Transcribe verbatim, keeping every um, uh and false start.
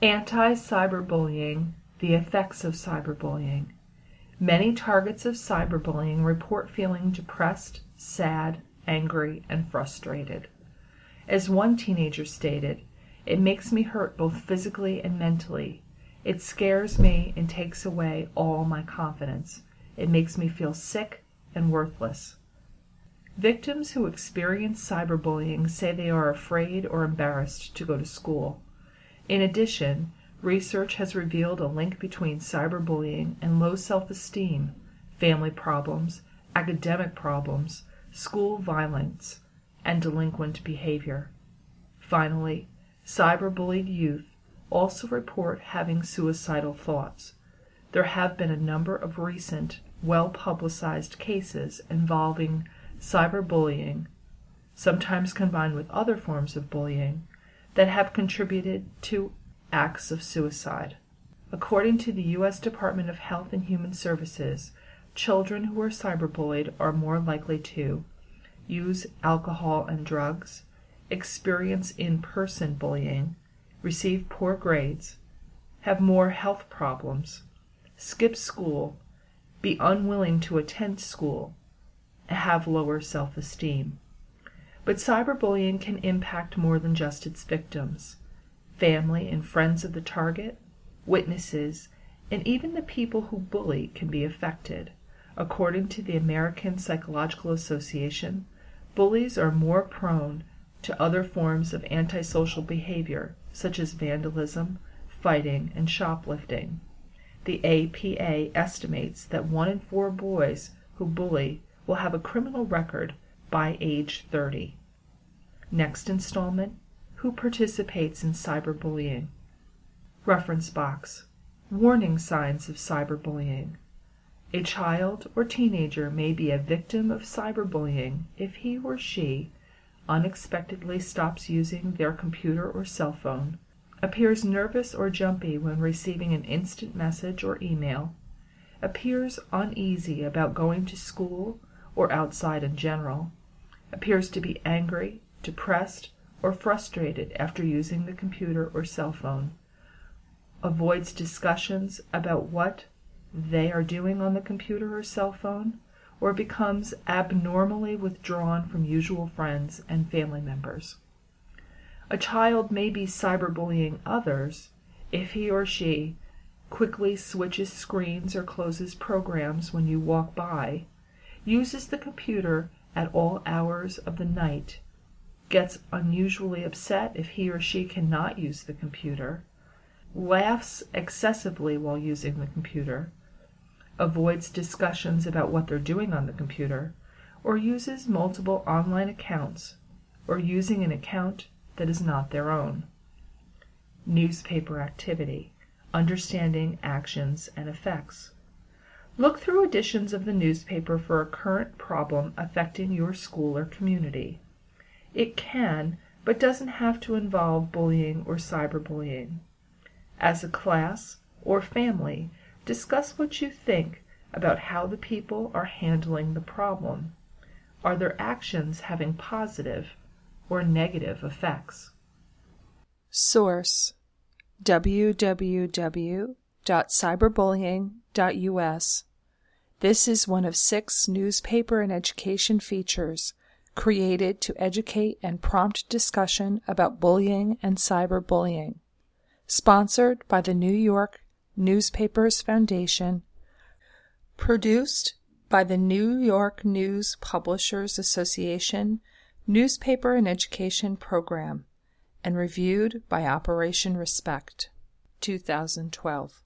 Anti-cyberbullying, the effects of cyberbullying. Many targets of cyberbullying report feeling depressed, sad, angry, and frustrated. As one teenager stated, "It makes me hurt both physically and mentally. It scares me and takes away all my confidence. It makes me feel sick and worthless." Victims who experience cyberbullying say they are afraid or embarrassed to go to school. In addition, research has revealed a link between cyberbullying and low self-esteem, family problems, academic problems, school violence, and delinquent behavior. Finally, cyberbullied youth also report having suicidal thoughts. There have been a number of recent, well-publicized cases involving cyberbullying, sometimes combined with other forms of bullying, that have contributed to acts of suicide. According to the U S Department of Health and Human Services, children who are cyberbullied are more likely to use alcohol and drugs, experience in-person bullying, receive poor grades, have more health problems, skip school, be unwilling to attend school, and have lower self-esteem. But cyberbullying can impact more than just its victims. Family and friends of the target, witnesses, and even the people who bully can be affected. According to the American Psychological Association, bullies are more prone to other forms of antisocial behavior, such as vandalism, fighting, and shoplifting. The A P A estimates that one in four boys who bully will have a criminal record by age thirty. Next installment: Who participates in cyberbullying? Reference box. Warning signs of cyberbullying. A child or teenager may be a victim of cyberbullying if he or she unexpectedly stops using their computer or cell phone, appears nervous or jumpy when receiving an instant message or email, appears uneasy about going to school or outside in general, appears to be angry, depressed, or frustrated after using the computer or cell phone, avoids discussions about what they are doing on the computer or cell phone, or becomes abnormally withdrawn from usual friends and family members. A child may be cyberbullying others if he or she quickly switches screens or closes programs when you walk by, uses the computer at all hours of the night, gets unusually upset if he or she cannot use the computer, laughs excessively while using the computer, avoids discussions about what they're doing on the computer, or uses multiple online accounts, or using an account that is not their own. Newspaper activity, understanding actions and effects. Look through editions of the newspaper for a current problem affecting your school or community. It can, but doesn't have to involve bullying or cyberbullying. As a class or family, discuss what you think about how the people are handling the problem. Are their actions having positive or negative effects? Source: w w w dot cyberbullying dot u s. This is one of six newspaper and education features created to educate and prompt discussion about bullying and cyberbullying. Sponsored by the New York Newspapers Foundation. Produced by the New York News Publishers Association Newspaper and Education Program, and reviewed by Operation Respect, two thousand twelve.